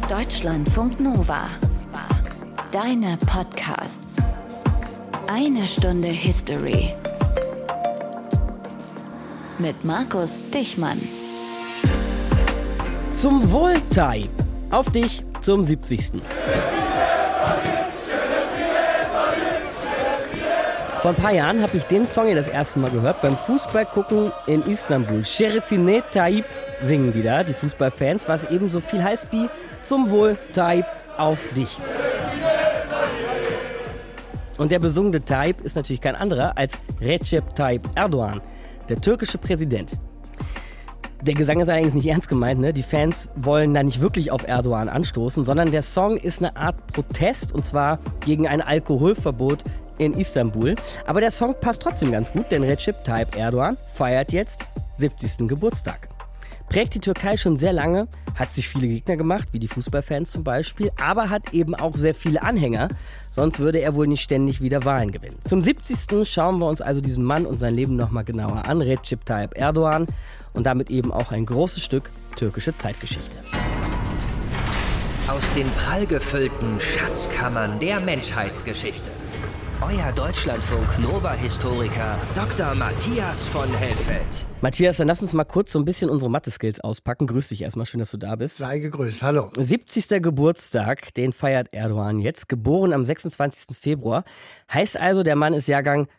Deutschlandfunk Nova. Deine Podcasts. Eine Stunde History. Mit Markus Dichmann. Zum Wohl, Taib. Auf dich zum 70. Vor ein paar Jahren habe ich den Song ja das erste Mal gehört beim Fußballgucken in Istanbul. Şerefine Tayyip singen die da, die Fußballfans, was eben so viel heißt wie Zum Wohl, Tayyip, auf dich. Und der besungene Tayyip ist natürlich kein anderer als Recep Tayyip Erdoğan, der türkische Präsident. Der Gesang ist allerdings nicht ernst gemeint, ne? Die Fans wollen da nicht wirklich auf Erdoğan anstoßen, sondern der Song ist eine Art Protest, und zwar gegen ein Alkoholverbot in Istanbul. Aber der Song passt trotzdem ganz gut, denn Recep Tayyip Erdoğan feiert jetzt 70. Geburtstag. Prägt die Türkei schon sehr lange, hat sich viele Gegner gemacht, wie die Fußballfans zum Beispiel, aber hat eben auch sehr viele Anhänger, sonst würde er wohl nicht ständig wieder Wahlen gewinnen. Zum 70. schauen wir uns also diesen Mann und sein Leben nochmal genauer an, Recep Tayyip Erdoğan, und damit eben auch ein großes Stück türkische Zeitgeschichte. Aus den prallgefüllten Schatzkammern der Menschheitsgeschichte. Euer Deutschlandfunk-Nova-Historiker Dr. Matthias von Helfeld. Matthias, dann lass uns mal kurz so ein bisschen unsere Mathe-Skills auspacken. Grüß dich erstmal, schön, dass du da bist. Sei gegrüßt, hallo. 70. Geburtstag, den feiert Erdoğan jetzt, geboren am 26. Februar. Heißt also, der Mann ist Jahrgang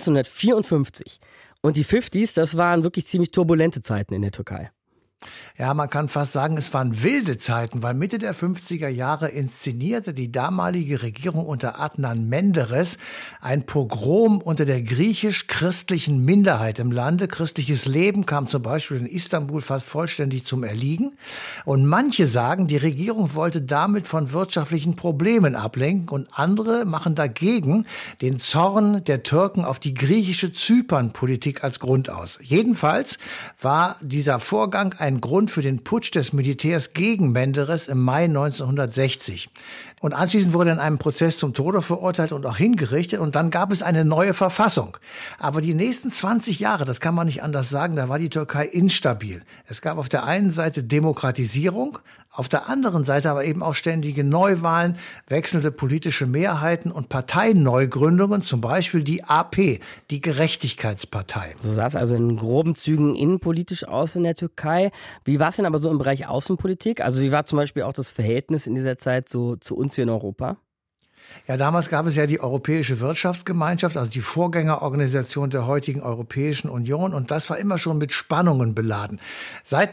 1954. Und die 50s, das waren wirklich ziemlich turbulente Zeiten in der Türkei. Ja, man kann fast sagen, es waren wilde Zeiten, weil Mitte der 50er Jahre inszenierte die damalige Regierung unter Adnan Menderes ein Pogrom unter der griechisch-christlichen Minderheit im Lande. Christliches Leben kam zum Beispiel in Istanbul fast vollständig zum Erliegen. Und manche sagen, die Regierung wollte damit von wirtschaftlichen Problemen ablenken, und andere machen dagegen den Zorn der Türken auf die griechische Zypernpolitik als Grund aus. Jedenfalls war dieser Vorgang ein Grund für den Putsch des Militärs gegen Menderes im Mai 1960. Und anschließend wurde er in einem Prozess zum Tode verurteilt und auch hingerichtet. Und dann gab es eine neue Verfassung. Aber die nächsten 20 Jahre, das kann man nicht anders sagen, da war die Türkei instabil. Es gab auf der einen Seite Demokratisierung, auf der anderen Seite aber eben auch ständige Neuwahlen, wechselnde politische Mehrheiten und Parteienneugründungen, zum Beispiel die AP, die Gerechtigkeitspartei. So sah es also in groben Zügen innenpolitisch aus in der Türkei. Wie war es denn aber so im Bereich Außenpolitik? Also wie war zum Beispiel auch das Verhältnis in dieser Zeit so zu uns hier in Europa? Ja, damals gab es ja die Europäische Wirtschaftsgemeinschaft, also die Vorgängerorganisation der heutigen Europäischen Union, und das war immer schon mit Spannungen beladen. Seit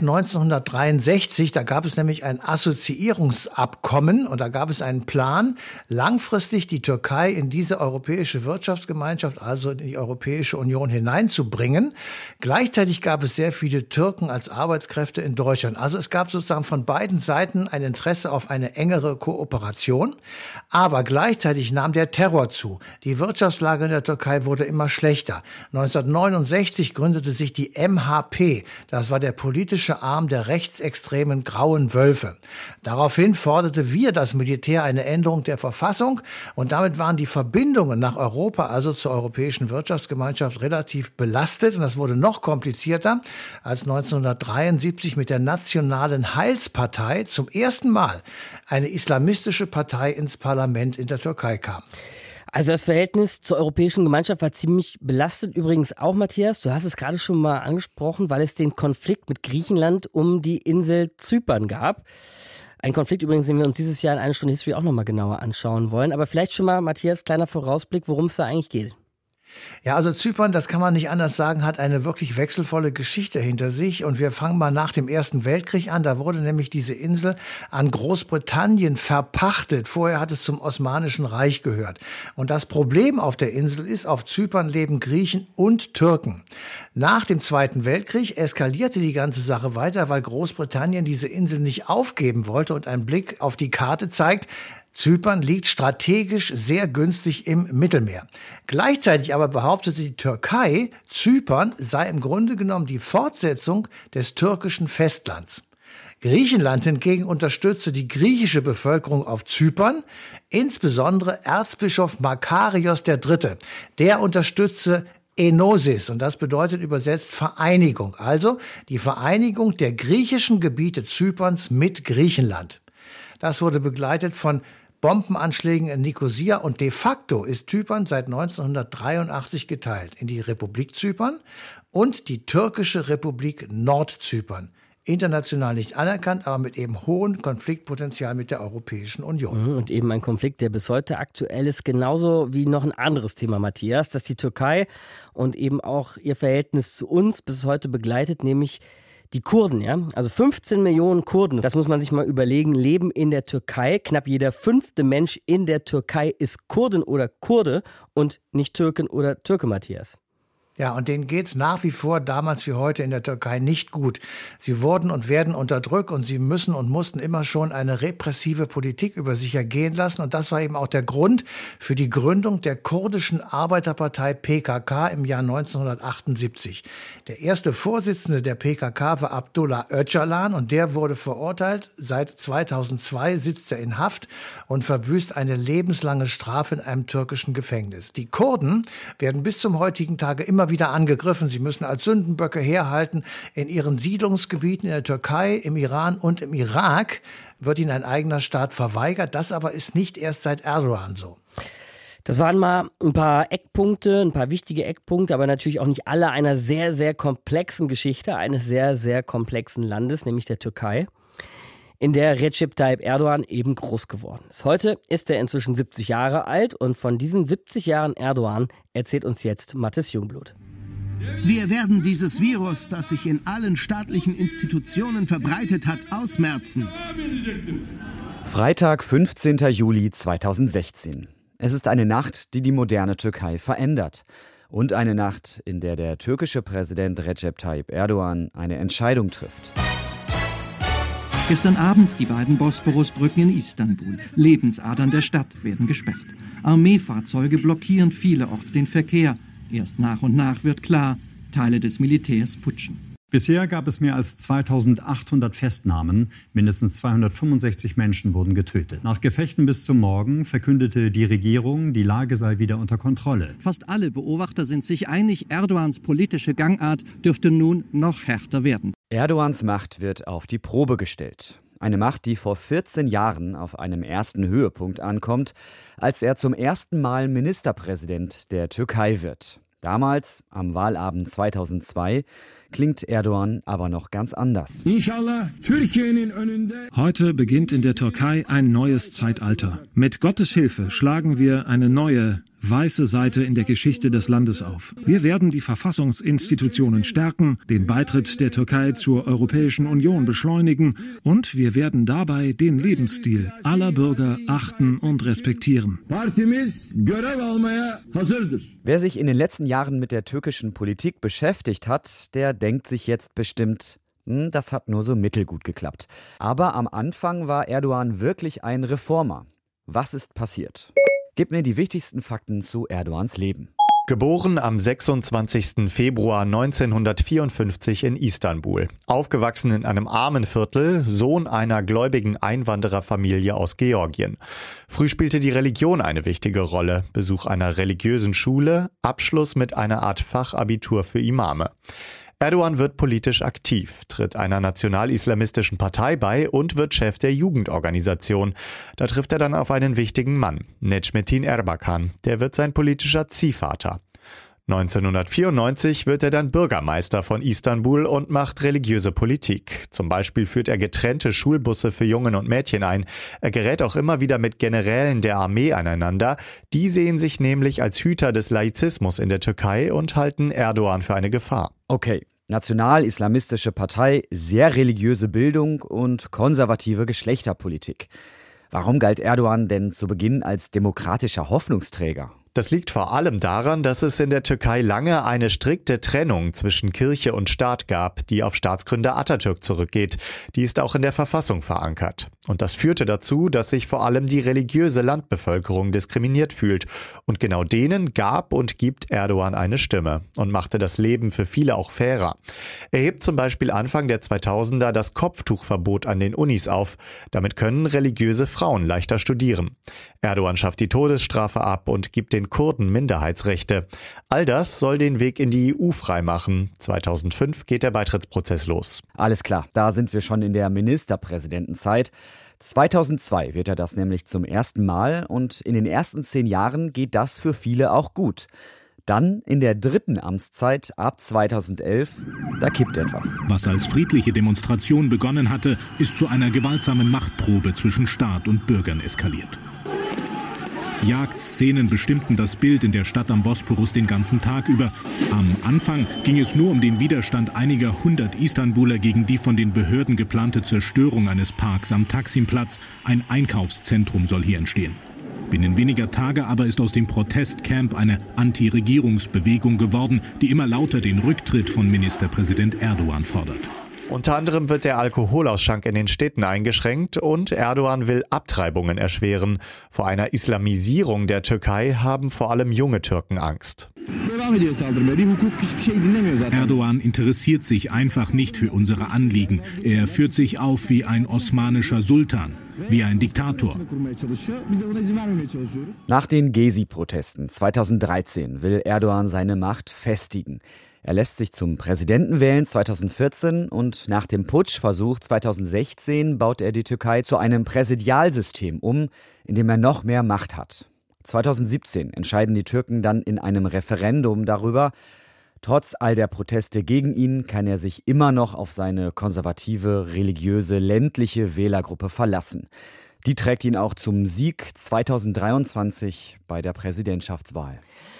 1963, da gab es nämlich ein Assoziierungsabkommen, und da gab es einen Plan, langfristig die Türkei in diese Europäische Wirtschaftsgemeinschaft, also in die Europäische Union hineinzubringen. Gleichzeitig gab es sehr viele Türken als Arbeitskräfte in Deutschland. Also es gab sozusagen von beiden Seiten ein Interesse auf eine engere Kooperation, aber gleichzeitig nahm der Terror zu. Die Wirtschaftslage in der Türkei wurde immer schlechter. 1969 gründete sich die MHP. Das war der politische Arm der rechtsextremen Grauen Wölfe. Daraufhin forderte das Militär eine Änderung der Verfassung, und damit waren die Verbindungen nach Europa, also zur Europäischen Wirtschaftsgemeinschaft, relativ belastet. Und das wurde noch komplizierter, als 1973 mit der Nationalen Heilspartei zum ersten Mal eine islamistische Partei ins Parlament in der Türkei kam. Also das Verhältnis zur Europäischen Gemeinschaft war ziemlich belastet. Übrigens auch, Matthias, du hast es gerade schon mal angesprochen, weil es den Konflikt mit Griechenland um die Insel Zypern gab. Ein Konflikt übrigens, den wir uns dieses Jahr in einer Stunde History auch nochmal genauer anschauen wollen. Aber vielleicht schon mal, Matthias, kleiner Vorausblick, worum es da eigentlich geht. Ja, also Zypern, das kann man nicht anders sagen, hat eine wirklich wechselvolle Geschichte hinter sich. Und wir fangen mal nach dem Ersten Weltkrieg an. Da wurde nämlich diese Insel an Großbritannien verpachtet. Vorher hat es zum Osmanischen Reich gehört. Und das Problem auf der Insel ist, auf Zypern leben Griechen und Türken. Nach dem Zweiten Weltkrieg eskalierte die ganze Sache weiter, weil Großbritannien diese Insel nicht aufgeben wollte. Und ein Blick auf die Karte zeigt, Zypern liegt strategisch sehr günstig im Mittelmeer. Gleichzeitig aber behauptete die Türkei, Zypern sei im Grunde genommen die Fortsetzung des türkischen Festlands. Griechenland hingegen unterstützte die griechische Bevölkerung auf Zypern, insbesondere Erzbischof Makarios III. Der unterstützte Enosis, und das bedeutet übersetzt Vereinigung, also die Vereinigung der griechischen Gebiete Zyperns mit Griechenland. Das wurde begleitet von Bombenanschlägen in Nikosia und de facto ist Zypern seit 1983 geteilt in die Republik Zypern und die türkische Republik Nordzypern. International nicht anerkannt, aber mit eben hohem Konfliktpotenzial mit der Europäischen Union. Und eben ein Konflikt, der bis heute aktuell ist, genauso wie noch ein anderes Thema, Matthias, das die Türkei und eben auch ihr Verhältnis zu uns bis heute begleitet, nämlich die Kurden, ja. Also 15 Millionen Kurden, das muss man sich mal überlegen, leben in der Türkei. Knapp jeder 5. Mensch in der Türkei ist Kurdin oder Kurde und nicht Türkin oder Türke, Matthias. Ja, und denen geht's nach wie vor damals wie heute in der Türkei nicht gut. Sie wurden und werden unterdrückt und sie müssen und mussten immer schon eine repressive Politik über sich ergehen lassen. Und das war eben auch der Grund für die Gründung der kurdischen Arbeiterpartei PKK im Jahr 1978. Der erste Vorsitzende der PKK war Abdullah Öcalan und der wurde verurteilt. Seit 2002 sitzt er in Haft und verbüßt eine lebenslange Strafe in einem türkischen Gefängnis. Die Kurden werden bis zum heutigen Tage immer wieder angegriffen. Sie müssen als Sündenböcke herhalten. In ihren Siedlungsgebieten in der Türkei, im Iran und im Irak wird ihnen ein eigener Staat verweigert. Das aber ist nicht erst seit Erdogan so. Das waren mal ein paar Eckpunkte, ein paar wichtige Eckpunkte, aber natürlich auch nicht alle einer sehr, sehr komplexen Geschichte eines sehr, sehr komplexen Landes, nämlich der Türkei, in der Recep Tayyip Erdogan eben groß geworden ist. Heute ist er inzwischen 70 Jahre alt und von diesen 70 Jahren Erdogan erzählt uns jetzt Mathis Jungblut. Wir werden dieses Virus, das sich in allen staatlichen Institutionen verbreitet hat, ausmerzen. Freitag, 15. Juli 2016. Es ist eine Nacht, die die moderne Türkei verändert. Und eine Nacht, in der der türkische Präsident Recep Tayyip Erdogan eine Entscheidung trifft. Gestern Abend die beiden Bosporusbrücken in Istanbul. Lebensadern der Stadt werden gesperrt. Armeefahrzeuge blockieren vielerorts den Verkehr. Erst nach und nach wird klar, Teile des Militärs putschen. Bisher gab es mehr als 2800 Festnahmen. Mindestens 265 Menschen wurden getötet. Nach Gefechten bis zum Morgen verkündete die Regierung, die Lage sei wieder unter Kontrolle. Fast alle Beobachter sind sich einig, Erdogans politische Gangart dürfte nun noch härter werden. Erdogans Macht wird auf die Probe gestellt. Eine Macht, die vor 14 Jahren auf einem ersten Höhepunkt ankommt, als er zum ersten Mal Ministerpräsident der Türkei wird. Damals, am Wahlabend 2002, klingt Erdogan aber noch ganz anders. Heute beginnt in der Türkei ein neues Zeitalter. Mit Gottes Hilfe schlagen wir eine neue, weiße Seite in der Geschichte des Landes auf. Wir werden die Verfassungsinstitutionen stärken, den Beitritt der Türkei zur Europäischen Union beschleunigen und wir werden dabei den Lebensstil aller Bürger achten und respektieren. Wer sich in den letzten Jahren mit der türkischen Politik beschäftigt hat, der denkt sich jetzt bestimmt, das hat nur so mittelgut geklappt. Aber am Anfang war Erdogan wirklich ein Reformer. Was ist passiert? Gib mir die wichtigsten Fakten zu Erdogans Leben. Geboren am 26. Februar 1954 in Istanbul. Aufgewachsen in einem armen Viertel, Sohn einer gläubigen Einwandererfamilie aus Georgien. Früh spielte die Religion eine wichtige Rolle. Besuch einer religiösen Schule, Abschluss mit einer Art Fachabitur für Imame. Erdogan wird politisch aktiv, tritt einer national-islamistischen Partei bei und wird Chef der Jugendorganisation. Da trifft er dann auf einen wichtigen Mann, Necmettin Erbakan. Der wird sein politischer Ziehvater. 1994 wird er dann Bürgermeister von Istanbul und macht religiöse Politik. Zum Beispiel führt er getrennte Schulbusse für Jungen und Mädchen ein. Er gerät auch immer wieder mit Generälen der Armee aneinander. Die sehen sich nämlich als Hüter des Laizismus in der Türkei und halten Erdogan für eine Gefahr. Okay, national-islamistische Partei, sehr religiöse Bildung und konservative Geschlechterpolitik. Warum galt Erdogan denn zu Beginn als demokratischer Hoffnungsträger? Das liegt vor allem daran, dass es in der Türkei lange eine strikte Trennung zwischen Kirche und Staat gab, die auf Staatsgründer Atatürk zurückgeht. Die ist auch in der Verfassung verankert. Und das führte dazu, dass sich vor allem die religiöse Landbevölkerung diskriminiert fühlt. Und genau denen gab und gibt Erdogan eine Stimme und machte das Leben für viele auch fairer. Er hebt zum Beispiel Anfang der 2000er das Kopftuchverbot an den Unis auf. Damit können religiöse Frauen leichter studieren. Erdogan schafft die Todesstrafe ab und gibt den den Kurden Minderheitsrechte. All das soll den Weg in die EU freimachen. 2005 geht der Beitrittsprozess los. Alles klar, da sind wir schon in der Ministerpräsidentenzeit. 2002 wird er das nämlich zum ersten Mal und in den ersten 10 Jahren geht das für viele auch gut. Dann in der dritten Amtszeit ab 2011, da kippt etwas. Was als friedliche Demonstration begonnen hatte, ist zu einer gewaltsamen Machtprobe zwischen Staat und Bürgern eskaliert. Jagdszenen bestimmten das Bild in der Stadt am Bosporus den ganzen Tag über. Am Anfang ging es nur um den Widerstand einiger 100 Istanbuler gegen die von den Behörden geplante Zerstörung eines Parks am Taksimplatz. Ein Einkaufszentrum soll hier entstehen. Binnen weniger Tage aber ist aus dem Protestcamp eine Anti-Regierungsbewegung geworden, die immer lauter den Rücktritt von Ministerpräsident Erdogan fordert. Unter anderem wird der Alkoholausschank in den Städten eingeschränkt und Erdogan will Abtreibungen erschweren. Vor einer Islamisierung der Türkei haben vor allem junge Türken Angst. Erdogan interessiert sich einfach nicht für unsere Anliegen. Er führt sich auf wie ein osmanischer Sultan, wie ein Diktator. Nach den Gezi-Protesten 2013 will Erdogan seine Macht festigen. Er lässt sich zum Präsidenten wählen 2014 und nach dem Putschversuch 2016 baut er die Türkei zu einem Präsidialsystem um, in dem er noch mehr Macht hat. 2017 entscheiden die Türken dann in einem Referendum darüber. Trotz all der Proteste gegen ihn kann er sich immer noch auf seine konservative, religiöse, ländliche Wählergruppe verlassen. Die trägt ihn auch zum Sieg 2023 bei der Präsidentschaftswahl.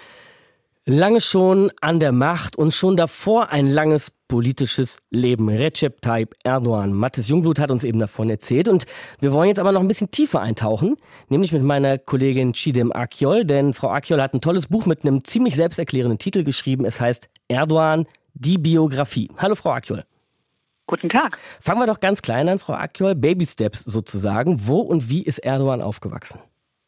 Lange schon an der Macht und schon davor ein langes politisches Leben. Recep Tayyip Erdogan. Mathis Jungblut hat uns eben davon erzählt. Und wir wollen jetzt aber noch ein bisschen tiefer eintauchen, nämlich mit meiner Kollegin Çiğdem Akyol. Denn Frau Akyol hat ein tolles Buch mit einem ziemlich selbsterklärenden Titel geschrieben. Es heißt Erdogan, die Biografie. Hallo Frau Akyol. Guten Tag. Fangen wir doch ganz klein an, Frau Akyol. Baby Steps sozusagen. Wo und wie ist Erdogan aufgewachsen?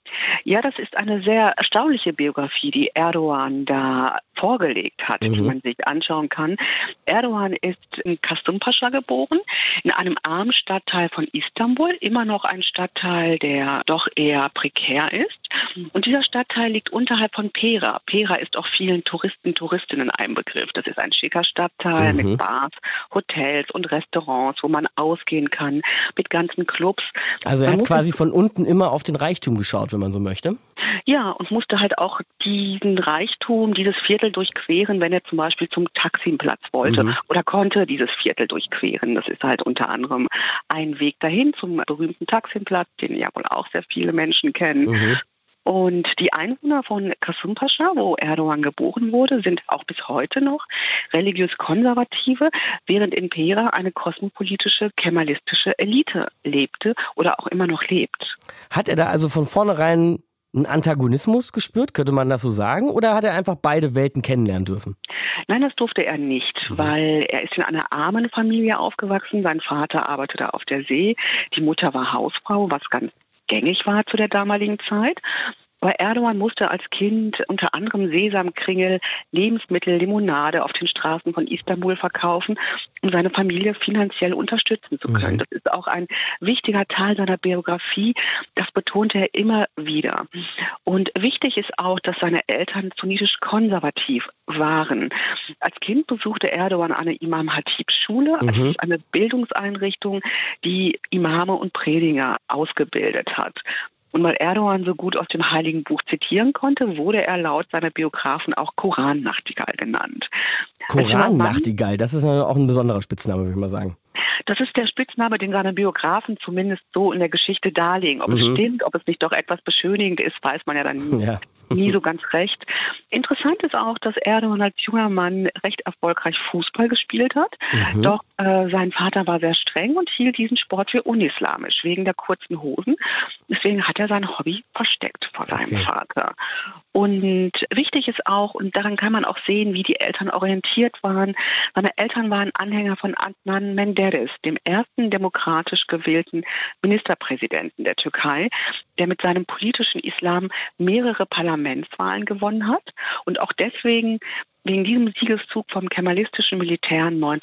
Ja, das ist eine sehr erstaunliche Biografie, die Erdogan da vorgelegt hat, die man sich anschauen kann. Erdogan ist in Kasımpaşa geboren, in einem armen Stadtteil von Istanbul, immer noch ein Stadtteil, der doch eher prekär ist. Und dieser Stadtteil liegt unterhalb von Pera. Pera ist auch vielen Touristen, Touristinnen ein Begriff. Das ist ein schicker Stadtteil mit Bars, Hotels und Restaurants, wo man ausgehen kann, mit ganzen Clubs. Also er hat quasi von unten immer auf den Reichtum geschaut, wenn man so möchte. Ja, und musste halt auch diesen Reichtum, dieses Viertel durchqueren, wenn er zum Beispiel zum Taksimplatz wollte oder konnte dieses Viertel durchqueren. Das ist halt unter anderem ein Weg dahin zum berühmten Taksimplatz, den ja wohl auch sehr viele Menschen kennen. Und die Einwohner von Kasımpaşa, wo Erdogan geboren wurde, sind auch bis heute noch religiös Konservative, während in Pera eine kosmopolitische, kemalistische Elite lebte oder auch immer noch lebt. Hat er da also von vornherein einen Antagonismus gespürt, könnte man das so sagen? Oder hat er einfach beide Welten kennenlernen dürfen? Nein, das durfte er nicht, weil er ist in einer armen Familie aufgewachsen. Sein Vater arbeitete auf der See, die Mutter war Hausfrau, was ganz gängig war zu der damaligen Zeit. Aber Erdogan musste als Kind unter anderem Sesamkringel, Lebensmittel, Limonade auf den Straßen von Istanbul verkaufen, um seine Familie finanziell unterstützen zu können. Das ist auch ein wichtiger Teil seiner Biografie. Das betonte er immer wieder. Und wichtig ist auch, dass seine Eltern sunnitisch konservativ waren. Als Kind besuchte Erdogan eine Imam Hatib-Schule, also eine Bildungseinrichtung, die Imame und Prediger ausgebildet hat. Und weil Erdogan so gut aus dem Heiligen Buch zitieren konnte, wurde er laut seiner Biografen auch Koran-Nachtigall genannt. Koran-Nachtigall, das ist auch ein besonderer Spitzname, würde ich mal sagen. Das ist der Spitzname, den seine Biografen zumindest so in der Geschichte darlegen. Ob es stimmt, ob es nicht doch etwas beschönigend ist, weiß man ja dann nie. Ja. Nie so ganz recht. Interessant ist auch, dass Erdogan als junger Mann recht erfolgreich Fußball gespielt hat. Doch sein Vater war sehr streng und hielt diesen Sport für unislamisch, wegen der kurzen Hosen. Deswegen hat er sein Hobby versteckt vor seinem Vater. Und wichtig ist auch, und daran kann man auch sehen, wie die Eltern orientiert waren. Seine Eltern waren Anhänger von Adnan Menderes, dem ersten demokratisch gewählten Ministerpräsidenten der Türkei, der mit seinem politischen Islam mehrere Parlamentswahlen gewonnen hat und auch deswegen wegen diesem Siegeszug vom kemalistischen Militär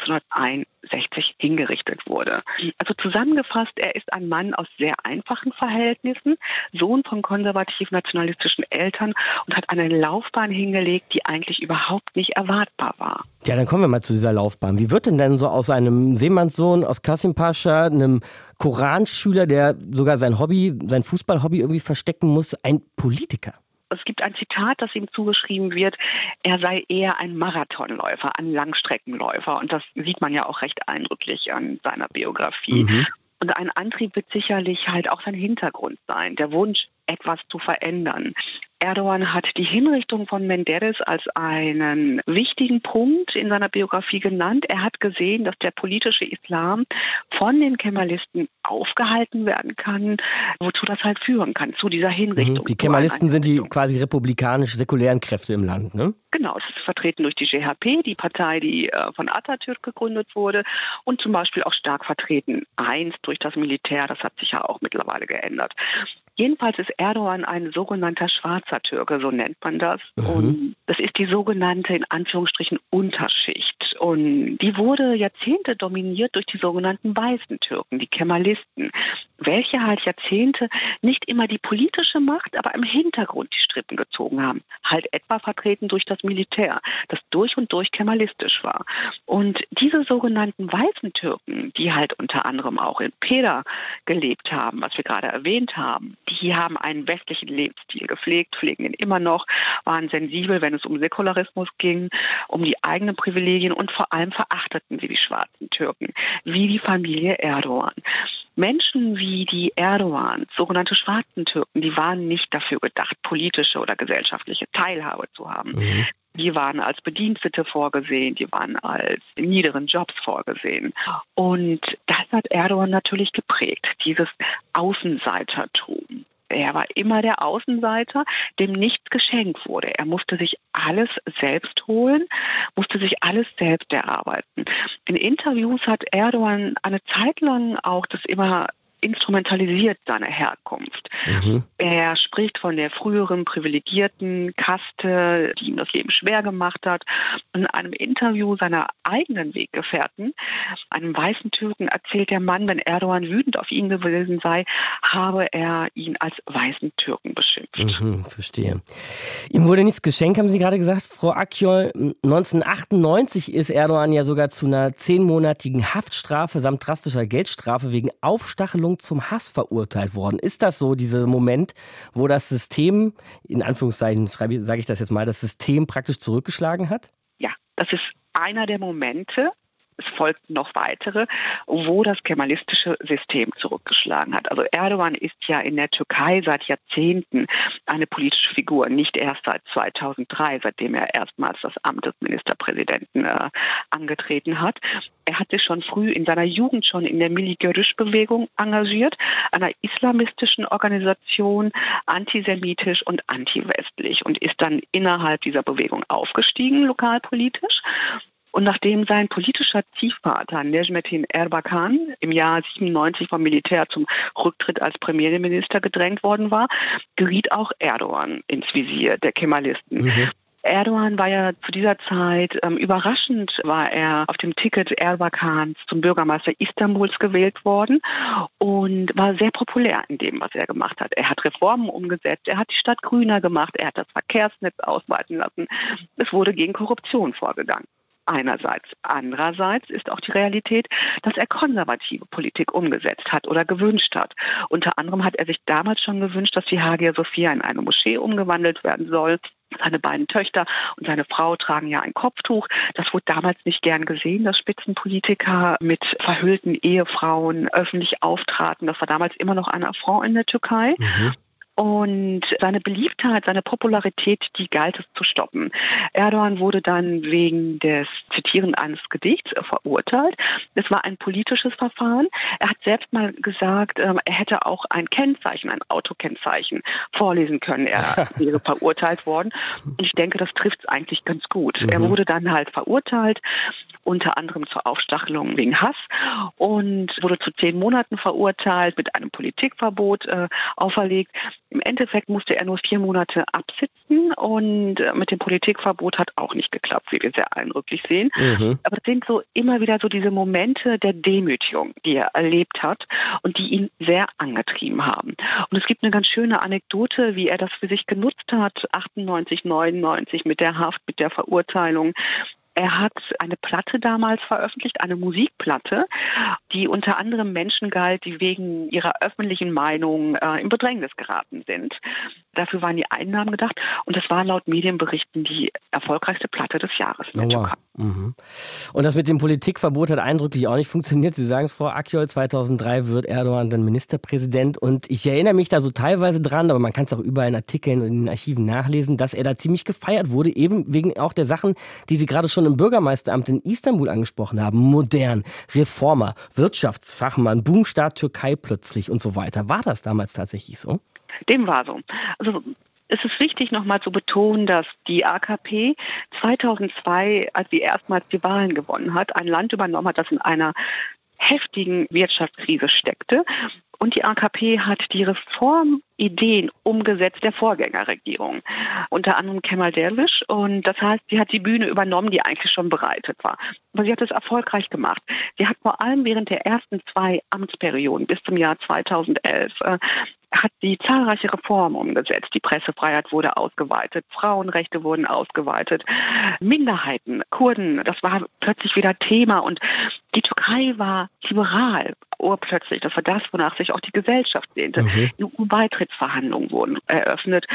1961 hingerichtet wurde. Also zusammengefasst, er ist ein Mann aus sehr einfachen Verhältnissen, Sohn von konservativ-nationalistischen Eltern und hat eine Laufbahn hingelegt, die eigentlich überhaupt nicht erwartbar war. Ja, dann kommen wir mal zu dieser Laufbahn. Wie wird denn so aus einem Seemannssohn, aus Kasim Pascha, einem Koranschüler, der sogar sein Fußballhobby irgendwie verstecken muss, ein Politiker? Es gibt ein Zitat, das ihm zugeschrieben wird, er sei eher ein Marathonläufer, ein Langstreckenläufer. Und das sieht man ja auch recht eindrücklich an seiner Biografie. Und ein Antrieb wird sicherlich halt auch sein Hintergrund sein, der Wunsch, etwas zu verändern. Erdogan hat die Hinrichtung von Menderes als einen wichtigen Punkt in seiner Biografie genannt. Er hat gesehen, dass der politische Islam von den Kemalisten aufgehalten werden kann, wozu das halt führen kann, zu dieser Hinrichtung. Die Kemalisten sind die quasi republikanisch-säkulären Kräfte im Land, ne? Genau, es ist vertreten durch die CHP, die Partei, die von Atatürk gegründet wurde und zum Beispiel auch stark vertreten einst durch das Militär. Das hat sich ja auch mittlerweile geändert. Jedenfalls ist Erdogan ein sogenannter schwarzer Türke, so nennt man das. Und das ist die sogenannte, in Anführungsstrichen, Unterschicht. Und die wurde Jahrzehnte dominiert durch die sogenannten weißen Türken, die Kemalisten, welche halt Jahrzehnte nicht immer die politische Macht, aber im Hintergrund die Strippen gezogen haben. Halt etwa vertreten durch das Militär, das durch und durch kemalistisch war. Und diese sogenannten weißen Türken, die halt unter anderem auch in Peder gelebt haben, was wir gerade erwähnt haben, die haben einen westlichen Lebensstil gepflegt, pflegen ihn immer noch, waren sensibel, wenn es um Säkularismus ging, um die eigenen Privilegien und vor allem verachteten sie die schwarzen Türken, wie die Familie Erdogan. Menschen wie die Erdogan, sogenannte schwarzen Türken, die waren nicht dafür gedacht, politische oder gesellschaftliche Teilhabe zu haben. Die waren als Bedienstete vorgesehen, die waren als in niederen Jobs vorgesehen. Und das hat Erdogan natürlich geprägt, dieses Außenseitertum. Er war immer der Außenseiter, dem nichts geschenkt wurde. Er musste sich alles selbst holen, musste sich alles selbst erarbeiten. In Interviews hat Erdogan eine Zeit lang auch das immer instrumentalisiert, seine Herkunft. Er spricht von der früheren privilegierten Kaste, die ihm das Leben schwer gemacht hat. In einem Interview seiner eigenen Weggefährten, einem weißen Türken, erzählt der Mann, wenn Erdogan wütend auf ihn gewesen sei, habe er ihn als weißen Türken beschimpft. Verstehe. Ihm wurde nichts geschenkt, haben Sie gerade gesagt, Frau Akyol. 1998 ist Erdogan ja sogar zu einer 10-monatigen Haftstrafe samt drastischer Geldstrafe wegen Aufstachelung zum Hass verurteilt worden. Ist das so, dieser Moment, wo das System, in Anführungszeichen sage ich das jetzt mal, das System praktisch zurückgeschlagen hat? Ja, das ist einer der Momente, es folgten noch weitere, wo das kemalistische System zurückgeschlagen hat. Also Erdogan ist ja in der Türkei seit Jahrzehnten eine politische Figur, nicht erst seit 2003, seitdem er erstmals das Amt des Ministerpräsidenten angetreten hat. Er hat sich schon früh in seiner Jugend schon in der Milli-Görüş-Bewegung engagiert, einer islamistischen Organisation, antisemitisch und antiwestlich, und ist dann innerhalb dieser Bewegung aufgestiegen, lokalpolitisch. Und nachdem sein politischer Ziehvater Necmettin Erbakan im Jahr 97 vom Militär zum Rücktritt als Premierminister gedrängt worden war, geriet auch Erdogan ins Visier der Kemalisten. Erdogan war ja zu dieser Zeit, überraschend war er auf dem Ticket Erbakans zum Bürgermeister Istanbuls gewählt worden und war sehr populär in dem, was er gemacht hat. Er hat Reformen umgesetzt, er hat die Stadt grüner gemacht, er hat das Verkehrsnetz ausweiten lassen. Es wurde gegen Korruption vorgegangen. Einerseits. Andererseits ist auch die Realität, dass er konservative Politik umgesetzt hat oder gewünscht hat. Unter anderem hat er sich damals schon gewünscht, dass die Hagia Sophia in eine Moschee umgewandelt werden soll. Seine beiden Töchter und seine Frau tragen ja ein Kopftuch. Das wurde damals nicht gern gesehen, dass Spitzenpolitiker mit verhüllten Ehefrauen öffentlich auftraten. Das war damals immer noch ein Affront in der Türkei. Und seine Beliebtheit, seine Popularität, die galt es zu stoppen. Erdogan wurde dann wegen des Zitieren eines Gedichts verurteilt. Es war ein politisches Verfahren. Er hat selbst mal gesagt, er hätte auch ein Kennzeichen, ein Autokennzeichen vorlesen können. Er wäre verurteilt worden. Und ich denke, das trifft es eigentlich ganz gut. Er wurde dann halt verurteilt, unter anderem zur Aufstachelung wegen Hass, und wurde zu 10 Monaten verurteilt, mit einem Politikverbot auferlegt. Im Endeffekt musste er nur 4 Monate absitzen und mit dem Politikverbot hat auch nicht geklappt, wie wir sehr eindrücklich sehen. Aber es sind so immer wieder so diese Momente der Demütigung, die er erlebt hat und die ihn sehr angetrieben haben. Und es gibt eine ganz schöne Anekdote, wie er das für sich genutzt hat, 98, 99 mit der Haft, mit der Verurteilung. Er hat eine Platte damals veröffentlicht, eine Musikplatte, die unter anderem Menschen galt, die wegen ihrer öffentlichen Meinung in Bedrängnis geraten sind. Dafür waren die Einnahmen gedacht und das war laut Medienberichten die erfolgreichste Platte des Jahres in der Türkei. Und das mit dem Politikverbot hat eindrücklich auch nicht funktioniert. Sie sagen es, Frau Akyol, 2003 wird Erdogan dann Ministerpräsident und ich erinnere mich da so teilweise dran, aber man kann es auch überall in Artikeln und in den Archiven nachlesen, dass er da ziemlich gefeiert wurde, eben wegen auch der Sachen, die Sie gerade schon im Bürgermeisteramt in Istanbul angesprochen haben. Modern, Reformer, Wirtschaftsfachmann, Boomstaat Türkei plötzlich und so weiter. War das damals tatsächlich so? Dem war so. Also es ist wichtig, nochmal zu betonen, dass die AKP 2002, als sie erstmals die Wahlen gewonnen hat, ein Land übernommen hat, das in einer heftigen Wirtschaftskrise steckte. Und die AKP hat die Reformideen umgesetzt der Vorgängerregierung, unter anderem Kemal Dervish. Und das heißt, sie hat die Bühne übernommen, die eigentlich schon bereitet war. Aber sie hat es erfolgreich gemacht. Sie hat vor allem während der ersten 2 Amtsperioden bis zum Jahr 2011 hat sie zahlreiche Reformen umgesetzt. Die Pressefreiheit wurde ausgeweitet, Frauenrechte wurden ausgeweitet, Minderheiten, Kurden, das war plötzlich wieder Thema und die Türkei war liberal, urplötzlich. Das war das, wonach sich auch die Gesellschaft sehnte. EU-Beitrittsverhandlungen wurden eröffnet.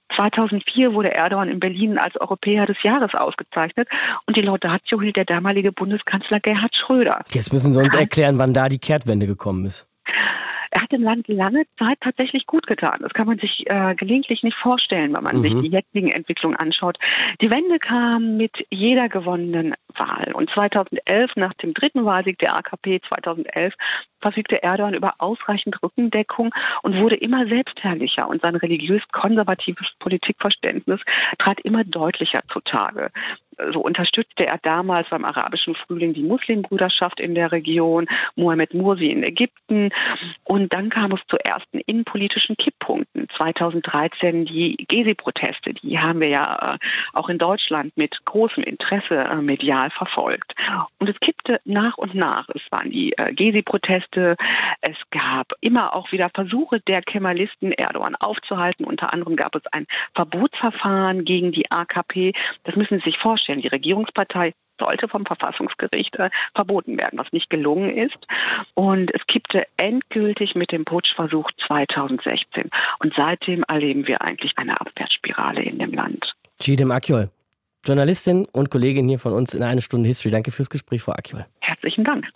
2004 wurde Erdogan in Berlin als Europäer des Jahres ausgezeichnet und die Laudatio hielt der damalige Bundeskanzler Gerhard Schröder. Jetzt müssen Sie uns erklären, wann da die Kehrtwende gekommen ist. Er hat dem Land lange Zeit tatsächlich gut getan. Das kann man sich gelegentlich nicht vorstellen, wenn man sich die jetzigen Entwicklungen anschaut. Die Wende kam mit jeder gewonnenen Wahl. Und 2011, nach dem 3. Wahlsieg der AKP 2011, verfügte Erdogan über ausreichend Rückendeckung und wurde immer selbstherrlicher. Und sein religiös-konservatives Politikverständnis trat immer deutlicher zutage. So unterstützte er damals beim arabischen Frühling die Muslimbruderschaft in der Region, Mohamed Mursi in Ägypten. Und dann kam es zu ersten innenpolitischen Kipppunkten. 2013 die Gezi-Proteste, die haben wir ja auch in Deutschland mit großem Interesse medial verfolgt. Und es kippte nach und nach. Es waren die Gezi-Proteste, es gab immer auch wieder Versuche der Kemalisten, Erdogan aufzuhalten. Unter anderem gab es ein Verbotsverfahren gegen die AKP. Das müssen Sie sich vorstellen. Die Regierungspartei sollte vom Verfassungsgericht verboten werden, was nicht gelungen ist. Und es kippte endgültig mit dem Putschversuch 2016. Und seitdem erleben wir eigentlich eine Abwärtsspirale in dem Land. Çiğdem Akyol, Journalistin und Kollegin hier von uns in 1 Stunde History. Danke fürs Gespräch, Frau Akyol. Herzlichen Dank.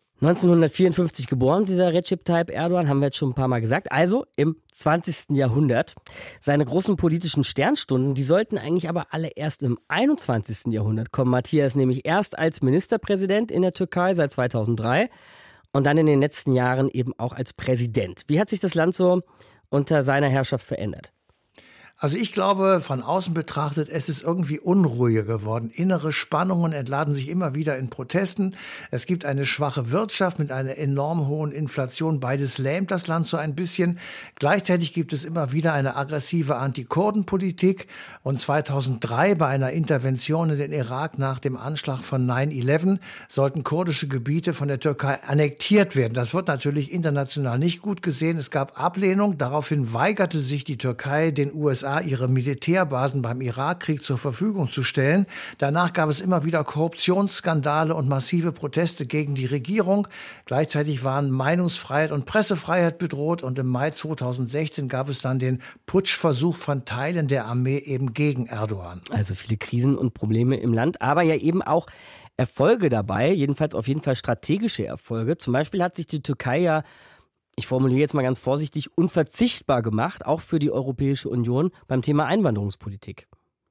1954 geboren, dieser Recep Tayyip Erdogan, haben wir jetzt schon ein paar Mal gesagt. Also im 20. Jahrhundert. Seine großen politischen Sternstunden, die sollten eigentlich aber alle erst im 21. Jahrhundert kommen. Matthias nämlich erst als Ministerpräsident in der Türkei seit 2003 und dann in den letzten Jahren eben auch als Präsident. Wie hat sich das Land so unter seiner Herrschaft verändert? Also ich glaube, von außen betrachtet, es ist irgendwie unruhiger geworden. Innere Spannungen entladen sich immer wieder in Protesten. Es gibt eine schwache Wirtschaft mit einer enorm hohen Inflation. Beides lähmt das Land so ein bisschen. Gleichzeitig gibt es immer wieder eine aggressive Anti-Kurden-Politik. Und 2003 bei einer Intervention in den Irak nach dem Anschlag von 9/11 sollten kurdische Gebiete von der Türkei annektiert werden. Das wird natürlich international nicht gut gesehen. Es gab Ablehnung. Daraufhin weigerte sich die Türkei, den USA ihre Militärbasen beim Irakkrieg zur Verfügung zu stellen. Danach gab es immer wieder Korruptionsskandale und massive Proteste gegen die Regierung. Gleichzeitig waren Meinungsfreiheit und Pressefreiheit bedroht und im Mai 2016 gab es dann den Putschversuch von Teilen der Armee eben gegen Erdogan. Also viele Krisen und Probleme im Land, aber ja eben auch Erfolge dabei, jedenfalls auf jeden Fall strategische Erfolge. Zum Beispiel hat sich die Türkei ja, ich formuliere jetzt mal ganz vorsichtig, unverzichtbar gemacht, auch für die Europäische Union beim Thema Einwanderungspolitik.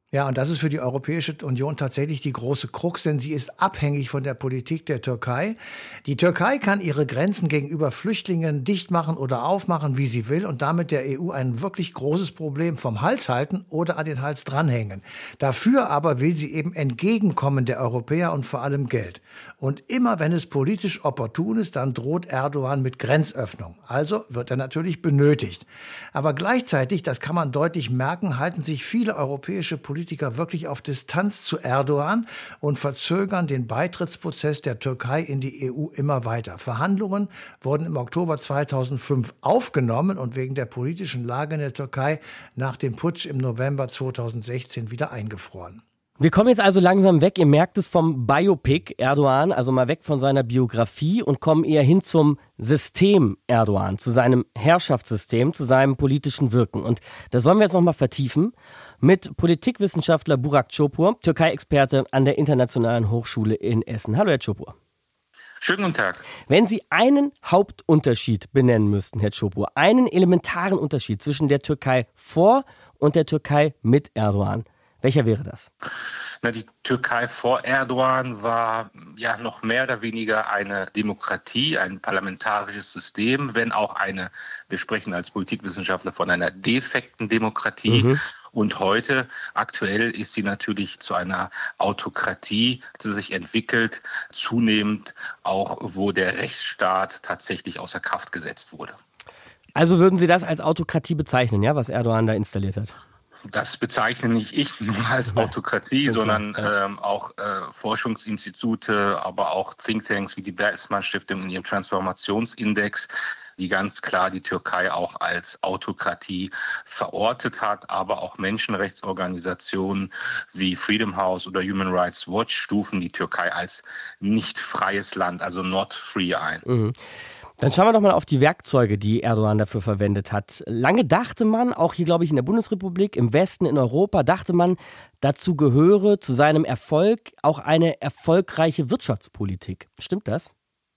Ja, und das ist für die Europäische Union tatsächlich die große Krux, denn sie ist abhängig von der Politik der Türkei. Die Türkei kann ihre Grenzen gegenüber Flüchtlingen dicht machen oder aufmachen, wie sie will, und damit der EU ein wirklich großes Problem vom Hals halten oder an den Hals dranhängen. Dafür aber will sie eben Entgegenkommen der Europäer und vor allem Geld. Und immer wenn es politisch opportun ist, dann droht Erdogan mit Grenzöffnung. Also wird er natürlich benötigt. Aber gleichzeitig, das kann man deutlich merken, halten sich viele europäische Politiker wirklich auf Distanz zu Erdogan und verzögern den Beitrittsprozess der Türkei in die EU immer weiter. Verhandlungen wurden im Oktober 2005 aufgenommen und wegen der politischen Lage in der Türkei nach dem Putsch im November 2016 wieder eingefroren. Wir kommen jetzt also langsam weg, ihr merkt es, vom Biopic Erdogan, also mal weg von seiner Biografie und kommen eher hin zum System Erdogan, zu seinem Herrschaftssystem, zu seinem politischen Wirken. Und das wollen wir jetzt nochmal vertiefen mit Politikwissenschaftler Burak Çopur, Türkei-Experte an der Internationalen Hochschule in Essen. Hallo, Herr Çopur. Schönen guten Tag. Wenn Sie einen Hauptunterschied benennen müssten, Herr Çopur, einen elementaren Unterschied zwischen der Türkei vor und der Türkei mit Erdogan, welcher wäre das? Die Türkei vor Erdogan war ja noch mehr oder weniger eine Demokratie, ein parlamentarisches System, wenn auch wir sprechen als Politikwissenschaftler von einer defekten Demokratie. Und heute, aktuell, ist sie natürlich zu einer Autokratie, die sich entwickelt, zunehmend auch, wo der Rechtsstaat tatsächlich außer Kraft gesetzt wurde. Also würden Sie das als Autokratie bezeichnen, ja, was Erdogan da installiert hat? Das bezeichne nicht ich nur als Autokratie, sondern auch Forschungsinstitute, aber auch Thinktanks wie die Bertelsmann Stiftung in ihrem Transformationsindex, die ganz klar die Türkei auch als Autokratie verortet hat, aber auch Menschenrechtsorganisationen wie Freedom House oder Human Rights Watch stufen die Türkei als nicht freies Land, also not free ein. Dann schauen wir doch mal auf die Werkzeuge, die Erdogan dafür verwendet hat. Lange dachte man, auch hier glaube ich in der Bundesrepublik, im Westen, in Europa, dachte man, dazu gehöre zu seinem Erfolg auch eine erfolgreiche Wirtschaftspolitik. Stimmt das?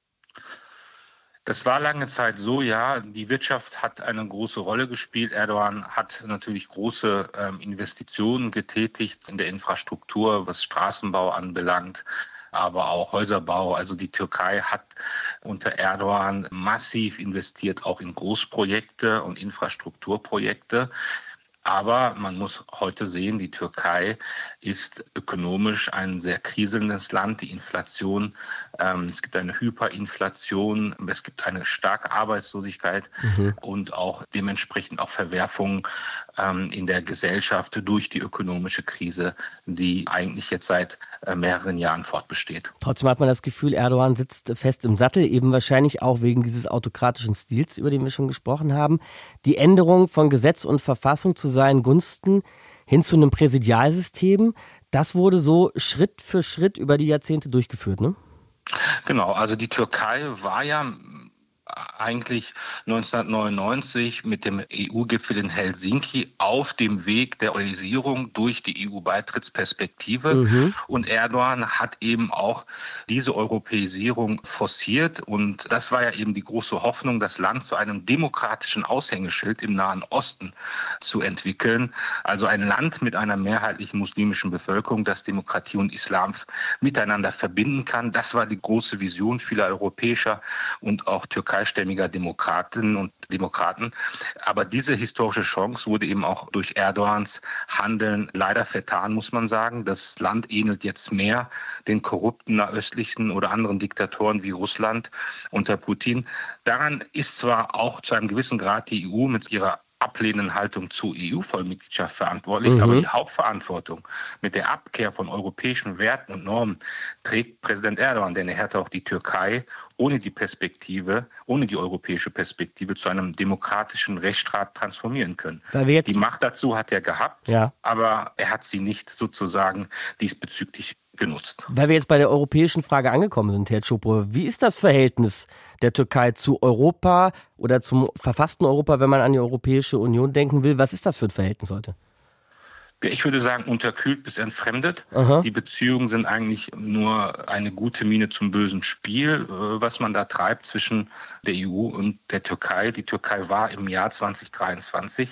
Das war lange Zeit so, ja. Die Wirtschaft hat eine große Rolle gespielt. Erdogan hat natürlich große Investitionen getätigt in der Infrastruktur, was Straßenbau anbelangt, aber auch Häuserbau. Also die Türkei hat unter Erdogan massiv investiert, auch in Großprojekte und Infrastrukturprojekte. Aber man muss heute sehen, die Türkei ist ökonomisch ein sehr kriselndes Land. Die Inflation, es gibt eine Hyperinflation, es gibt eine starke Arbeitslosigkeit und auch dementsprechend auch Verwerfungen in der Gesellschaft durch die ökonomische Krise, die eigentlich jetzt seit mehreren Jahren fortbesteht. Trotzdem hat man das Gefühl, Erdogan sitzt fest im Sattel, eben wahrscheinlich auch wegen dieses autokratischen Stils, über den wir schon gesprochen haben. Die Änderung von Gesetz und Verfassung zu seinen Gunsten hin zu einem Präsidialsystem, das wurde so Schritt für Schritt über die Jahrzehnte durchgeführt, ne? Genau, also die Türkei war ja eigentlich 1999 mit dem EU-Gipfel in Helsinki auf dem Weg der Europäisierung durch die EU-Beitrittsperspektive. Und Erdogan hat eben auch diese Europäisierung forciert. Und das war ja eben die große Hoffnung, das Land zu einem demokratischen Aushängeschild im Nahen Osten zu entwickeln. Also ein Land mit einer mehrheitlich muslimischen Bevölkerung, das Demokratie und Islam miteinander verbinden kann. Das war die große Vision vieler europäischer und auch türkeistämmiger Demokratinnen und Demokraten. Aber diese historische Chance wurde eben auch durch Erdogans Handeln leider vertan, muss man sagen. Das Land ähnelt jetzt mehr den korrupten nahöstlichen oder anderen Diktatoren wie Russland unter Putin. Daran ist zwar auch zu einem gewissen Grad die EU mit ihrer ablehnenden Haltung zur EU-Vollmitgliedschaft verantwortlich, aber die Hauptverantwortung mit der Abkehr von europäischen Werten und Normen trägt Präsident Erdogan, denn er hätte auch die Türkei ohne die europäische Perspektive zu einem demokratischen Rechtsstaat transformieren können. Die Macht dazu hat er gehabt, aber er hat sie nicht sozusagen diesbezüglich genutzt. Weil wir jetzt bei der europäischen Frage angekommen sind, Herr Çopur, wie ist das Verhältnis der Türkei zu Europa oder zum verfassten Europa, wenn man an die Europäische Union denken will? Was ist das für ein Verhältnis heute? Ich würde sagen, unterkühlt bis entfremdet. Die Beziehungen sind eigentlich nur eine gute Miene zum bösen Spiel, was man da treibt zwischen der EU und der Türkei. Die Türkei war im Jahr 2023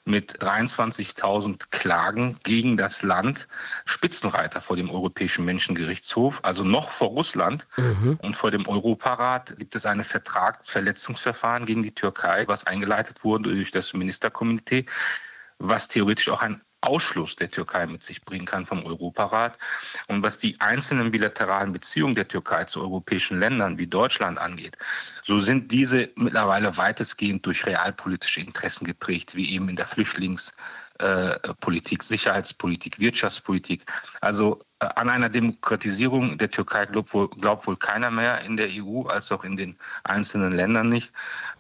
mit 23.000 Klagen gegen das Land Spitzenreiter vor dem Europäischen Menschengerichtshof, also noch vor Russland. Und vor dem Europarat gibt es ein Vertragsverletzungsverfahren gegen die Türkei, was eingeleitet wurde durch das Ministerkomitee, was theoretisch auch ein Ausschluss der Türkei mit sich bringen kann vom Europarat. Und was die einzelnen bilateralen Beziehungen der Türkei zu europäischen Ländern wie Deutschland angeht, so sind diese mittlerweile weitestgehend durch realpolitische Interessen geprägt, wie eben in der Flüchtlingspolitik, Sicherheitspolitik, Wirtschaftspolitik. Also an einer Demokratisierung der Türkei glaubt wohl keiner mehr in der EU, als auch in den einzelnen Ländern nicht.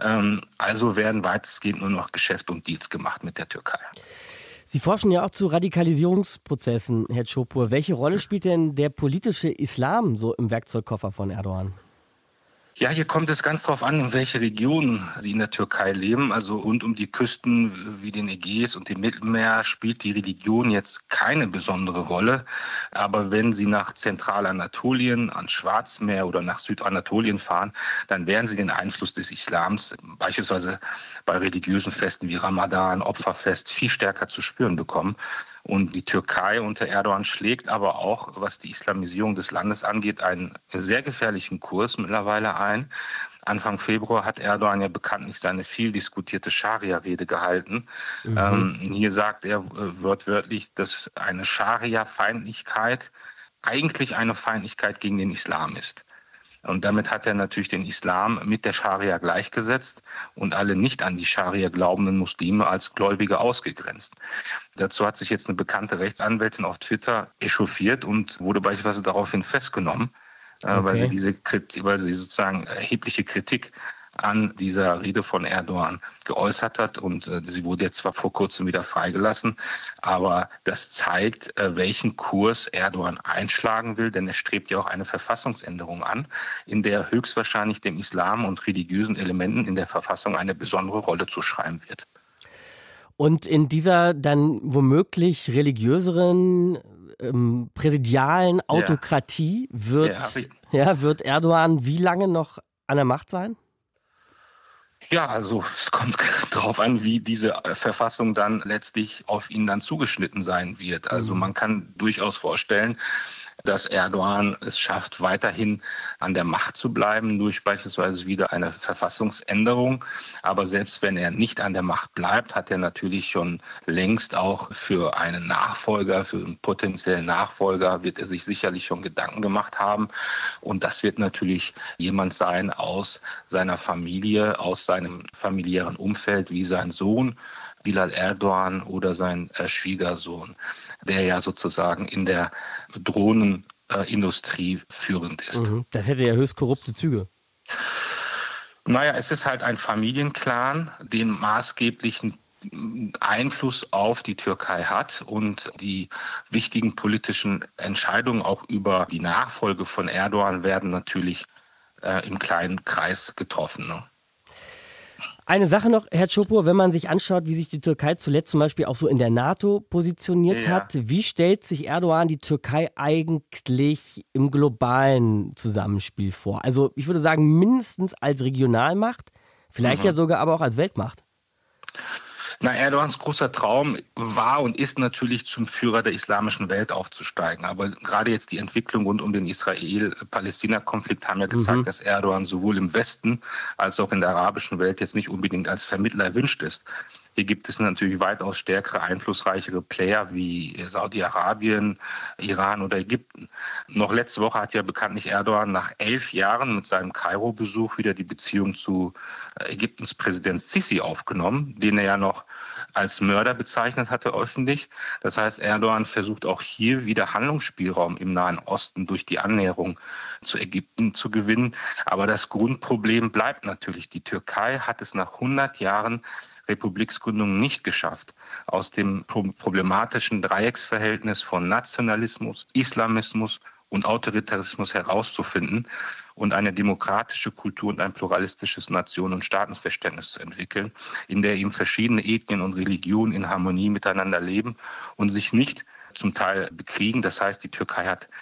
Also werden weitestgehend nur noch Geschäfte und Deals gemacht mit der Türkei. Sie forschen ja auch zu Radikalisierungsprozessen, Herr Çopur. Welche Rolle spielt denn der politische Islam so im Werkzeugkoffer von Erdogan? Ja, hier kommt es ganz darauf an, in welche Regionen Sie in der Türkei leben. Also rund um die Küsten wie den Ägäis und dem Mittelmeer spielt die Religion jetzt keine besondere Rolle. Aber wenn Sie nach Zentralanatolien, ans Schwarzmeer oder nach Südanatolien fahren, dann werden Sie den Einfluss des Islams beispielsweise bei religiösen Festen wie Ramadan, Opferfest viel stärker zu spüren bekommen. Und die Türkei unter Erdogan schlägt aber auch, was die Islamisierung des Landes angeht, einen sehr gefährlichen Kurs mittlerweile ein. Anfang Februar hat Erdogan ja bekanntlich seine viel diskutierte Scharia-Rede gehalten. Hier sagt er wortwörtlich, dass eine Scharia-Feindlichkeit eigentlich eine Feindlichkeit gegen den Islam ist. Und damit hat er natürlich den Islam mit der Scharia gleichgesetzt und alle nicht an die Scharia glaubenden Muslime als Gläubige ausgegrenzt. Dazu hat sich jetzt eine bekannte Rechtsanwältin auf Twitter echauffiert und wurde beispielsweise daraufhin festgenommen, weil sie sozusagen erhebliche Kritik an dieser Rede von Erdogan geäußert hat. Und sie wurde jetzt zwar vor kurzem wieder freigelassen, aber das zeigt, welchen Kurs Erdogan einschlagen will, denn er strebt ja auch eine Verfassungsänderung an, in der höchstwahrscheinlich dem Islam und religiösen Elementen in der Verfassung eine besondere Rolle zuschreiben wird. Und in dieser dann womöglich religiöseren, präsidialen Autokratie wird Erdogan wie lange noch an der Macht sein? Ja, also es kommt darauf an, wie diese Verfassung dann letztlich auf ihn dann zugeschnitten sein wird. Also man kann durchaus vorstellen, dass Erdogan es schafft, weiterhin an der Macht zu bleiben durch beispielsweise wieder eine Verfassungsänderung. Aber selbst wenn er nicht an der Macht bleibt, hat er natürlich schon längst auch für einen Nachfolger, für einen potenziellen Nachfolger, wird er sich sicherlich schon Gedanken gemacht haben. Und das wird natürlich jemand sein aus seiner Familie, aus seinem familiären Umfeld, wie sein Sohn Bilal Erdogan oder sein Schwiegersohn, der ja sozusagen in der Drohnenindustrie führend ist. Das hätte ja höchst korrupte Züge. Naja, es ist halt ein Familienclan, den maßgeblichen Einfluss auf die Türkei hat und die wichtigen politischen Entscheidungen auch über die Nachfolge von Erdogan werden natürlich im kleinen Kreis getroffen. Ne? Eine Sache noch, Herr Çopur, wenn man sich anschaut, wie sich die Türkei zuletzt zum Beispiel auch so in der NATO positioniert hat, wie stellt sich Erdogan die Türkei eigentlich im globalen Zusammenspiel vor? Also ich würde sagen, mindestens als Regionalmacht, vielleicht ja sogar aber auch als Weltmacht. Na, Erdogans großer Traum war und ist natürlich, zum Führer der islamischen Welt aufzusteigen. Aber gerade jetzt die Entwicklung rund um den Israel-Palästina-Konflikt haben ja gezeigt, dass Erdogan sowohl im Westen als auch in der arabischen Welt jetzt nicht unbedingt als Vermittler erwünscht ist. Hier gibt es natürlich weitaus stärkere, einflussreichere Player wie Saudi-Arabien, Iran oder Ägypten. Noch letzte Woche hat ja bekanntlich Erdogan nach 11 Jahren mit seinem Kairo-Besuch wieder die Beziehung zu Ägyptens Präsident Sisi aufgenommen, den er ja noch als Mörder bezeichnet hatte öffentlich. Das heißt, Erdogan versucht auch hier wieder Handlungsspielraum im Nahen Osten durch die Annäherung zu Ägypten zu gewinnen. Aber das Grundproblem bleibt natürlich. Die Türkei hat es nach 100 Jahren Republiksgründung nicht geschafft, aus dem problematischen Dreiecksverhältnis von Nationalismus, Islamismus und Autoritarismus herauszufinden und eine demokratische Kultur und ein pluralistisches Nationen- und Staatenverständnis zu entwickeln, in der eben verschiedene Ethnien und Religionen in Harmonie miteinander leben und sich nicht zum Teil bekriegen. Das heißt, die Türkei hat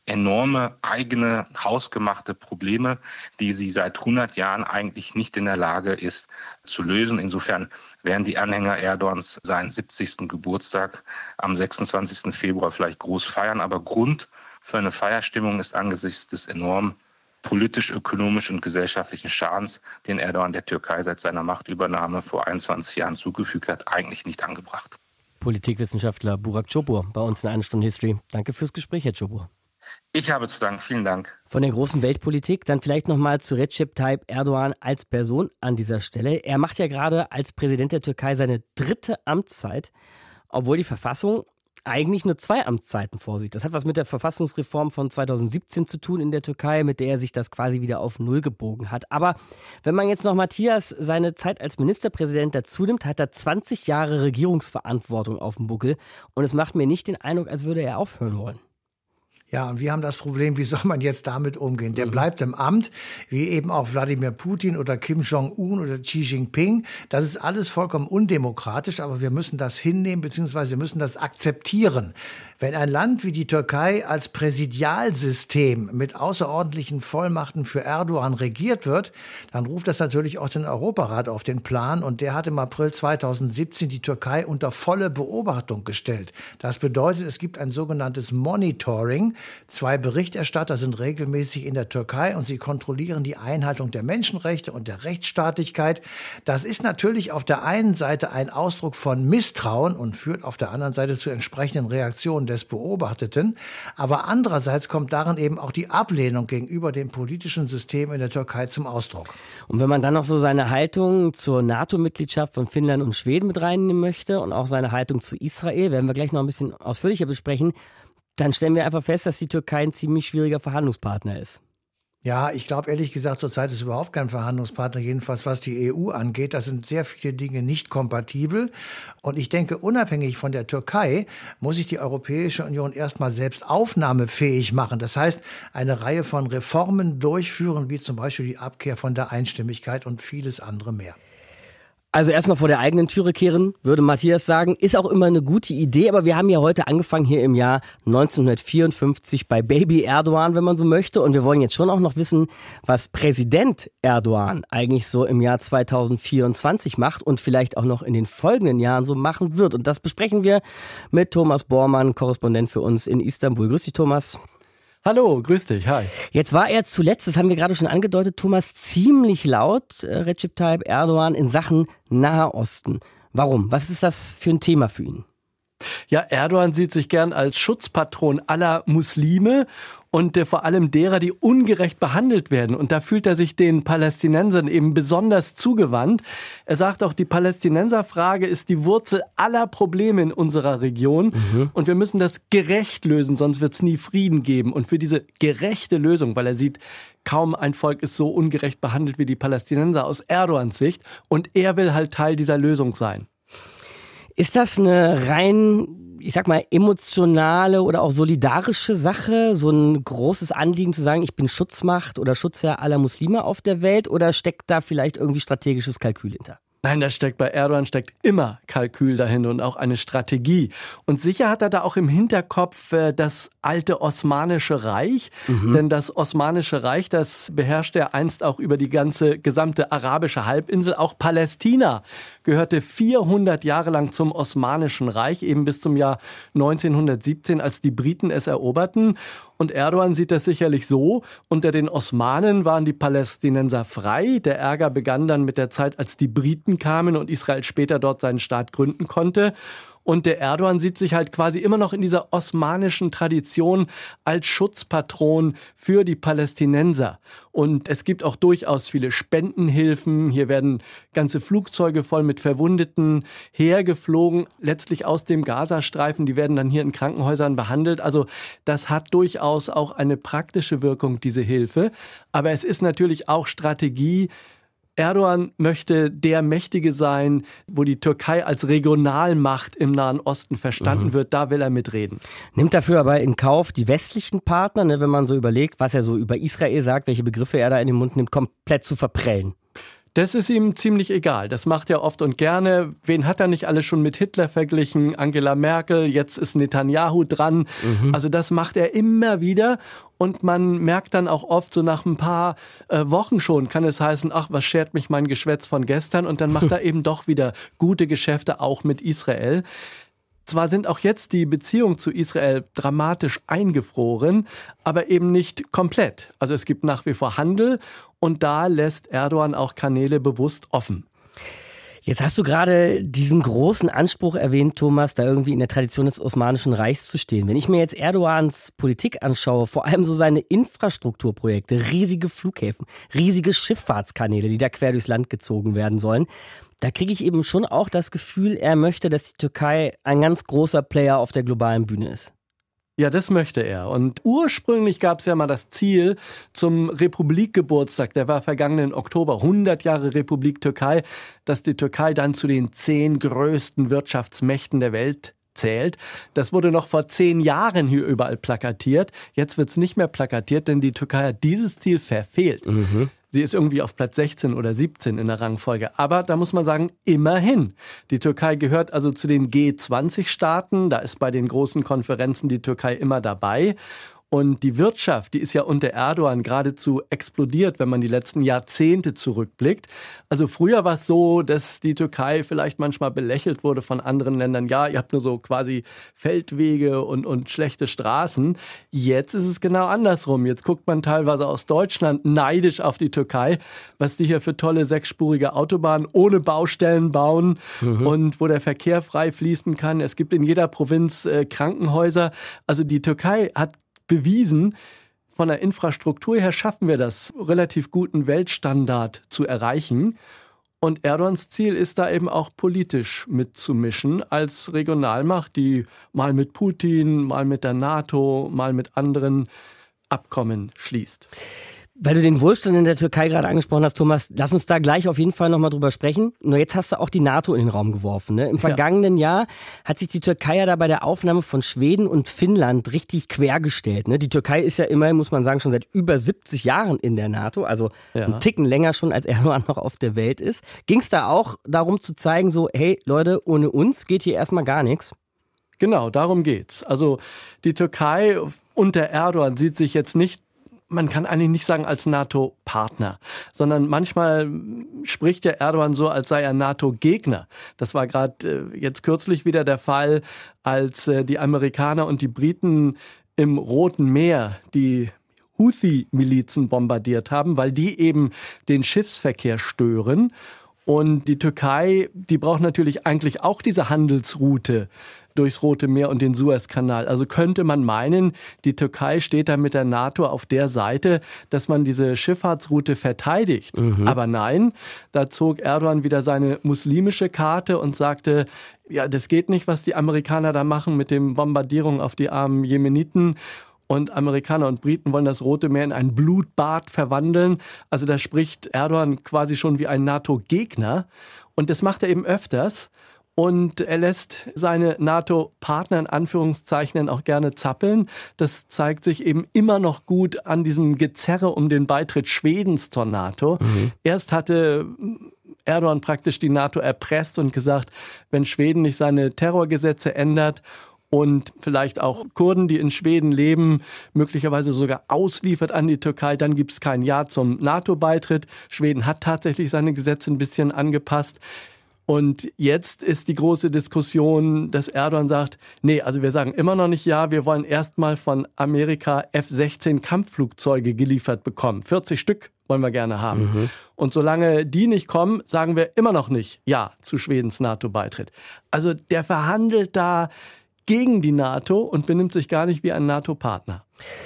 enorme eigene hausgemachte Probleme, die sie seit 100 Jahren eigentlich nicht in der Lage ist zu lösen. Insofern werden die Anhänger Erdogans seinen 70. Geburtstag am 26. Februar vielleicht groß feiern. Aber Grund für eine Feierstimmung ist angesichts des enormen politisch, ökonomisch und gesellschaftlichen Schadens, den Erdogan der Türkei seit seiner Machtübernahme vor 21 Jahren zugefügt hat, eigentlich nicht angebracht. Politikwissenschaftler Burak Çopur bei uns in 1 Stunde History. Danke fürs Gespräch, Herr Çopur. Ich habe zu danken. Vielen Dank. Von der großen Weltpolitik dann vielleicht nochmal zu Recep Tayyip Erdogan als Person an dieser Stelle. Er macht ja gerade als Präsident der Türkei seine 3. Amtszeit, obwohl die Verfassung eigentlich nur 2 Amtszeiten vorsieht. Das hat was mit der Verfassungsreform von 2017 zu tun in der Türkei, mit der er sich das quasi wieder auf Null gebogen hat. Aber wenn man jetzt noch Matthias seine Zeit als Ministerpräsident dazu nimmt, hat er 20 Jahre Regierungsverantwortung auf dem Buckel. Und es macht mir nicht den Eindruck, als würde er aufhören wollen. Ja, und wir haben das Problem, wie soll man jetzt damit umgehen? Der bleibt im Amt, wie eben auch Wladimir Putin oder Kim Jong-un oder Xi Jinping. Das ist alles vollkommen undemokratisch, aber wir müssen das hinnehmen, beziehungsweise müssen das akzeptieren. Wenn ein Land wie die Türkei als Präsidialsystem mit außerordentlichen Vollmachten für Erdogan regiert wird, dann ruft das natürlich auch den Europarat auf den Plan. Und der hat im April 2017 die Türkei unter volle Beobachtung gestellt. Das bedeutet, es gibt ein sogenanntes Monitoring. 2 Berichterstatter sind regelmäßig in der Türkei und sie kontrollieren die Einhaltung der Menschenrechte und der Rechtsstaatlichkeit. Das ist natürlich auf der einen Seite ein Ausdruck von Misstrauen und führt auf der anderen Seite zu entsprechenden Reaktionen des Beobachteten. Aber andererseits kommt darin eben auch die Ablehnung gegenüber dem politischen System in der Türkei zum Ausdruck. Und wenn man dann noch so seine Haltung zur NATO-Mitgliedschaft von Finnland und Schweden mit reinnehmen möchte und auch seine Haltung zu Israel, werden wir gleich noch ein bisschen ausführlicher besprechen, dann stellen wir einfach fest, dass die Türkei ein ziemlich schwieriger Verhandlungspartner ist. Ja, ich glaube ehrlich gesagt, zurzeit ist überhaupt kein Verhandlungspartner, jedenfalls was die EU angeht. Da sind sehr viele Dinge nicht kompatibel. Und ich denke, unabhängig von der Türkei muss sich die Europäische Union erstmal selbst aufnahmefähig machen. Das heißt, eine Reihe von Reformen durchführen, wie zum Beispiel die Abkehr von der Einstimmigkeit und vieles andere mehr. Also erstmal vor der eigenen Türe kehren, würde Matthias sagen, ist auch immer eine gute Idee. Aber wir haben ja heute angefangen hier im Jahr 1954 bei Baby Erdogan, wenn man so möchte. Und wir wollen jetzt schon auch noch wissen, was Präsident Erdogan eigentlich so im Jahr 2024 macht und vielleicht auch noch in den folgenden Jahren so machen wird. Und das besprechen wir mit Thomas Bormann, Korrespondent für uns in Istanbul. Grüß dich, Thomas. Hallo, grüß dich, hi. Jetzt war er zuletzt, das haben wir gerade schon angedeutet, Thomas, ziemlich laut, Recep Tayyip Erdogan, in Sachen Nahosten. Warum? Was ist das für ein Thema für ihn? Ja, Erdogan sieht sich gern als Schutzpatron aller Muslime und vor allem derer, die ungerecht behandelt werden. Und da fühlt er sich den Palästinensern eben besonders zugewandt. Er sagt auch, die Palästinenserfrage ist die Wurzel aller Probleme in unserer Region. Und wir müssen das gerecht lösen, sonst wird es nie Frieden geben. Und für diese gerechte Lösung, weil er sieht, kaum ein Volk ist so ungerecht behandelt wie die Palästinenser aus Erdogans Sicht. Und er will halt Teil dieser Lösung sein. Ist das eine rein, ich sag mal, emotionale oder auch solidarische Sache, so ein großes Anliegen zu sagen, ich bin Schutzmacht oder Schutzherr aller Muslime auf der Welt, oder steckt da vielleicht irgendwie strategisches Kalkül hinter? Nein, bei Erdogan steckt immer Kalkül dahinter und auch eine Strategie. Und sicher hat er da auch im Hinterkopf das alte Osmanische Reich. Denn das Osmanische Reich, das beherrschte er einst auch über die gesamte arabische Halbinsel. Auch Palästina gehörte 400 Jahre lang zum Osmanischen Reich, eben bis zum Jahr 1917, als die Briten es eroberten. Und Erdogan sieht das sicherlich so: Unter den Osmanen waren die Palästinenser frei. Der Ärger begann dann mit der Zeit, als die Briten kamen und Israel später dort seinen Staat gründen konnte. Und der Erdogan sieht sich halt quasi immer noch in dieser osmanischen Tradition als Schutzpatron für die Palästinenser. Und es gibt auch durchaus viele Spendenhilfen. Hier werden ganze Flugzeuge voll mit Verwundeten hergeflogen, letztlich aus dem Gazastreifen. Die werden dann hier in Krankenhäusern behandelt. Also das hat durchaus auch eine praktische Wirkung, diese Hilfe. Aber es ist natürlich auch Strategie. Erdogan möchte der Mächtige sein, wo die Türkei als Regionalmacht im Nahen Osten verstanden wird. Da will er mitreden. Nimmt dafür aber in Kauf, die westlichen Partner, wenn man so überlegt, was er so über Israel sagt, welche Begriffe er da in den Mund nimmt, komplett zu verprellen. Das ist ihm ziemlich egal. Das macht er oft und gerne. Wen hat er nicht alles schon mit Hitler verglichen? Angela Merkel, jetzt ist Netanyahu dran. Also das macht er immer wieder. Und man merkt dann auch oft, so nach ein paar Wochen schon, kann es heißen, ach, was schert mich mein Geschwätz von gestern? Und dann macht er eben doch wieder gute Geschäfte, auch mit Israel. Zwar sind auch jetzt die Beziehungen zu Israel dramatisch eingefroren, aber eben nicht komplett. Also es gibt nach wie vor Handel und da lässt Erdogan auch Kanäle bewusst offen. Jetzt hast du gerade diesen großen Anspruch erwähnt, Thomas, da irgendwie in der Tradition des Osmanischen Reichs zu stehen. Wenn ich mir jetzt Erdogans Politik anschaue, vor allem so seine Infrastrukturprojekte, riesige Flughäfen, riesige Schifffahrtskanäle, die da quer durchs Land gezogen werden sollen, da kriege ich eben schon auch das Gefühl, er möchte, dass die Türkei ein ganz großer Player auf der globalen Bühne ist. Ja, das möchte er. Und ursprünglich gab es ja mal das Ziel zum Republikgeburtstag, der war vergangenen Oktober, 100 Jahre Republik Türkei, dass die Türkei dann zu den 10 größten Wirtschaftsmächten der Welt zählt. Das wurde noch vor 10 Jahren hier überall plakatiert. Jetzt wird es nicht mehr plakatiert, denn die Türkei hat dieses Ziel verfehlt. Sie ist irgendwie auf Platz 16 oder 17 in der Rangfolge. Aber da muss man sagen, immerhin. Die Türkei gehört also zu den G20-Staaten. Da ist bei den großen Konferenzen die Türkei immer dabei. Und die Wirtschaft, die ist ja unter Erdogan geradezu explodiert, wenn man die letzten Jahrzehnte zurückblickt. Also früher war es so, dass die Türkei vielleicht manchmal belächelt wurde von anderen Ländern. Ja, ihr habt nur so quasi Feldwege und schlechte Straßen. Jetzt ist es genau andersrum. Jetzt guckt man teilweise aus Deutschland neidisch auf die Türkei, was die hier für tolle 6-spurige Autobahnen ohne Baustellen bauen und wo der Verkehr frei fließen kann. Es gibt in jeder Provinz Krankenhäuser. Also die Türkei hat bewiesen, von der Infrastruktur her schaffen wir das, relativ guten Weltstandard zu erreichen. Und Erdogans Ziel ist da eben auch politisch mitzumischen als Regionalmacht, die mal mit Putin, mal mit der NATO, mal mit anderen Abkommen schließt. Weil du den Wohlstand in der Türkei gerade angesprochen hast, Thomas, lass uns da gleich auf jeden Fall nochmal drüber sprechen. Nur jetzt hast du auch die NATO in den Raum geworfen. Ne? Im vergangenen Jahr hat sich die Türkei ja da bei der Aufnahme von Schweden und Finnland richtig quergestellt. Ne? Die Türkei ist ja immerhin, muss man sagen, schon seit über 70 Jahren in der NATO, also einen Ticken länger schon, als Erdogan noch auf der Welt ist. Ging es da auch darum zu zeigen, so, hey Leute, ohne uns geht hier erstmal gar nichts? Genau, darum geht's. Also die Türkei unter Erdogan sieht sich jetzt nicht, man kann eigentlich nicht sagen als NATO-Partner, sondern manchmal spricht der Erdogan so, als sei er NATO-Gegner. Das war gerade jetzt kürzlich wieder der Fall, als die Amerikaner und die Briten im Roten Meer die Houthi-Milizen bombardiert haben, weil die eben den Schiffsverkehr stören. Und die Türkei, die braucht natürlich eigentlich auch diese Handelsroute durchs Rote Meer und den Suezkanal. Also könnte man meinen, die Türkei steht da mit der NATO auf der Seite, dass man diese Schifffahrtsroute verteidigt. Aber nein, da zog Erdogan wieder seine muslimische Karte und sagte, ja, das geht nicht, was die Amerikaner da machen mit den Bombardierungen auf die armen Jemeniten. Und Amerikaner und Briten wollen das Rote Meer in ein Blutbad verwandeln. Also da spricht Erdogan quasi schon wie ein NATO-Gegner. Und das macht er eben öfters. Und er lässt seine NATO-Partner in Anführungszeichen auch gerne zappeln. Das zeigt sich eben immer noch gut an diesem Gezerre um den Beitritt Schwedens zur NATO. Erst hatte Erdogan praktisch die NATO erpresst und gesagt, wenn Schweden nicht seine Terrorgesetze ändert und vielleicht auch Kurden, die in Schweden leben, möglicherweise sogar ausliefert an die Türkei, dann gibt es kein Ja zum NATO-Beitritt. Schweden hat tatsächlich seine Gesetze ein bisschen angepasst. Und jetzt ist die große Diskussion, dass Erdogan sagt, nee, also wir sagen immer noch nicht ja, wir wollen erstmal von Amerika F-16 Kampfflugzeuge geliefert bekommen. 40 Stück wollen wir gerne haben. Und solange die nicht kommen, sagen wir immer noch nicht ja zu Schwedens NATO-Beitritt. Also der verhandelt da gegen die NATO und benimmt sich gar nicht wie ein NATO-Partner.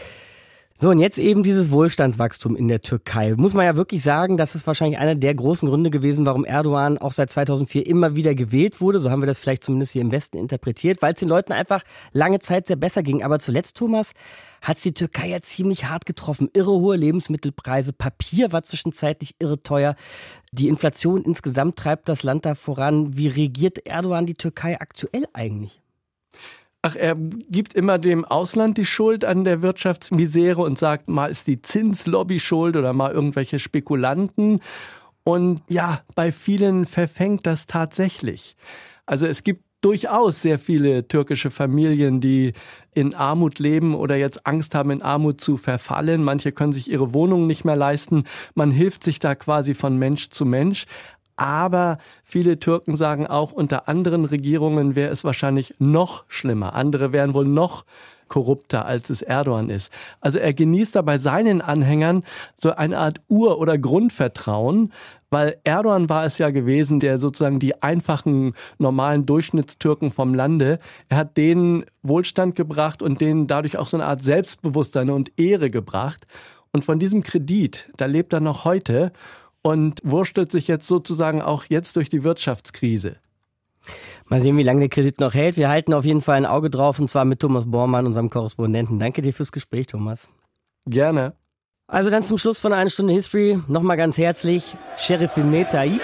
So, und jetzt eben dieses Wohlstandswachstum in der Türkei. Muss man ja wirklich sagen, das ist wahrscheinlich einer der großen Gründe gewesen, warum Erdogan auch seit 2004 immer wieder gewählt wurde. So haben wir das vielleicht zumindest hier im Westen interpretiert, weil es den Leuten einfach lange Zeit sehr besser ging. Aber zuletzt, Thomas, hat es die Türkei ja ziemlich hart getroffen. Irre hohe Lebensmittelpreise, Papier war zwischenzeitlich irre teuer. Die Inflation insgesamt treibt das Land da voran. Wie regiert Erdogan die Türkei aktuell eigentlich? Ach, er gibt immer dem Ausland die Schuld an der Wirtschaftsmisere und sagt, mal ist die Zinslobby schuld oder mal irgendwelche Spekulanten. Und ja, bei vielen verfängt das tatsächlich. Also es gibt durchaus sehr viele türkische Familien, die in Armut leben oder jetzt Angst haben, in Armut zu verfallen. Manche können sich ihre Wohnungen nicht mehr leisten. Man hilft sich da quasi von Mensch zu Mensch. Aber viele Türken sagen auch, unter anderen Regierungen wäre es wahrscheinlich noch schlimmer. Andere wären wohl noch korrupter, als es Erdogan ist. Also er genießt da bei seinen Anhängern so eine Art Ur- oder Grundvertrauen, weil Erdogan war es ja gewesen, der sozusagen die einfachen, normalen Durchschnittstürken vom Lande, er hat denen Wohlstand gebracht und denen dadurch auch so eine Art Selbstbewusstsein und Ehre gebracht. Und von diesem Kredit, da lebt er noch heute und wurstelt sich jetzt sozusagen auch jetzt durch die Wirtschaftskrise. Mal sehen, wie lange der Kredit noch hält. Wir halten auf jeden Fall ein Auge drauf, und zwar mit Thomas Bormann, unserem Korrespondenten. Danke dir fürs Gespräch, Thomas. Gerne. Also dann zum Schluss von 1 Stunde History nochmal ganz herzlich Şerif Tayyip.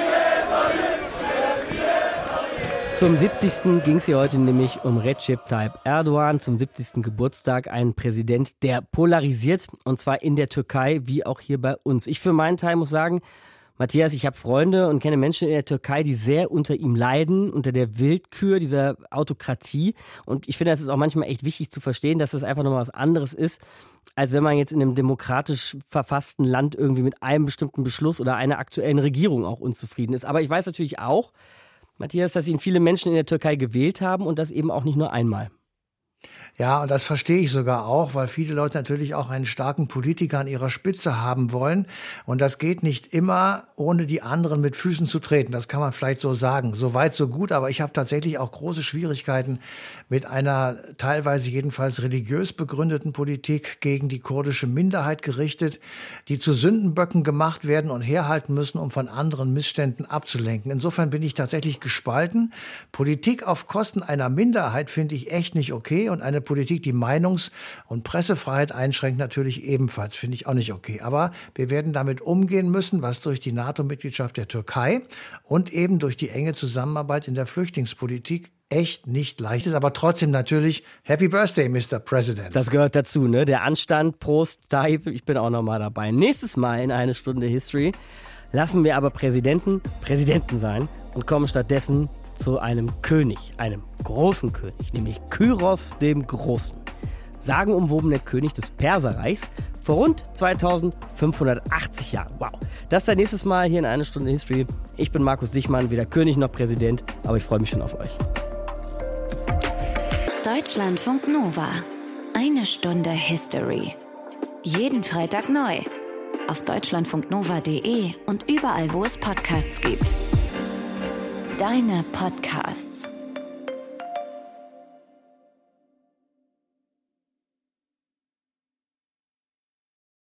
Zum 70. ging es hier heute nämlich um Recep Tayyip Erdogan, zum 70. Geburtstag, ein Präsident, der polarisiert, und zwar in der Türkei wie auch hier bei uns. Ich für meinen Teil muss sagen, Matthias, ich habe Freunde und kenne Menschen in der Türkei, die sehr unter ihm leiden, unter der Willkür dieser Autokratie. Und ich finde, das ist auch manchmal echt wichtig zu verstehen, dass das einfach nochmal was anderes ist, als wenn man jetzt in einem demokratisch verfassten Land irgendwie mit einem bestimmten Beschluss oder einer aktuellen Regierung auch unzufrieden ist. Aber ich weiß natürlich auch, Matthias, dass ihn viele Menschen in der Türkei gewählt haben und das eben auch nicht nur einmal. Ja, und das verstehe ich sogar auch, weil viele Leute natürlich auch einen starken Politiker an ihrer Spitze haben wollen. Und das geht nicht immer, ohne die anderen mit Füßen zu treten. Das kann man vielleicht so sagen. So weit, so gut. Aber ich habe tatsächlich auch große Schwierigkeiten mit einer teilweise jedenfalls religiös begründeten Politik gegen die kurdische Minderheit gerichtet, die zu Sündenböcken gemacht werden und herhalten müssen, um von anderen Missständen abzulenken. Insofern bin ich tatsächlich gespalten. Politik auf Kosten einer Minderheit finde ich echt nicht okay. Und eine Politik, die Meinungs- und Pressefreiheit einschränkt, natürlich ebenfalls, finde ich auch nicht okay. Aber wir werden damit umgehen müssen, was durch die NATO-Mitgliedschaft der Türkei und eben durch die enge Zusammenarbeit in der Flüchtlingspolitik echt nicht leicht ist. Aber trotzdem natürlich Happy Birthday, Mr. President. Das gehört dazu, ne? Der Anstand, Prost, Tayyip, ich bin auch noch mal dabei. Nächstes Mal in 1 Stunde History lassen wir aber Präsidenten sein und kommen stattdessen zu einem König, einem großen König, nämlich Kyros dem Großen. Sagenumwobener König des Perserreichs vor rund 2580 Jahren. Wow. Das ist das nächstes Mal hier in 1 Stunde History. Ich bin Markus Dichmann, weder König noch Präsident, aber ich freue mich schon auf euch. Deutschlandfunk Nova. 1 Stunde History. Jeden Freitag neu. Auf deutschlandfunknova.de und überall, wo es Podcasts gibt. Deine Podcasts.